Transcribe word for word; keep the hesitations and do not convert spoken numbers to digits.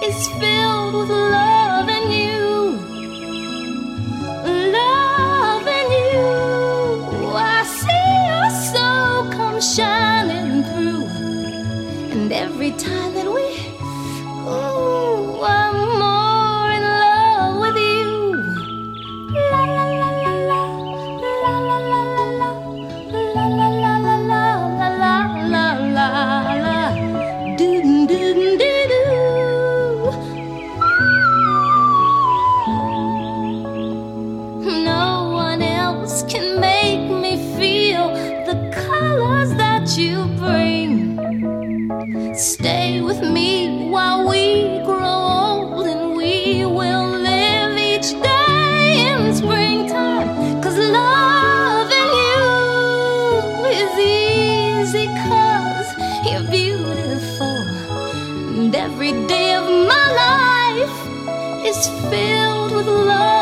is filled with love and you, love and you. I see your soul come shining through, and every time that we, ooh, I'm more in love with you. La la la la la, la la la la la, la la la la la, la la la la, do do do do. No one else can make me feel the colors that you bring. Stay with me while we grow old, and we will live each day in springtime. 'Cause loving you is easy, 'cause you're beautiful, and every day of my life is filled with love.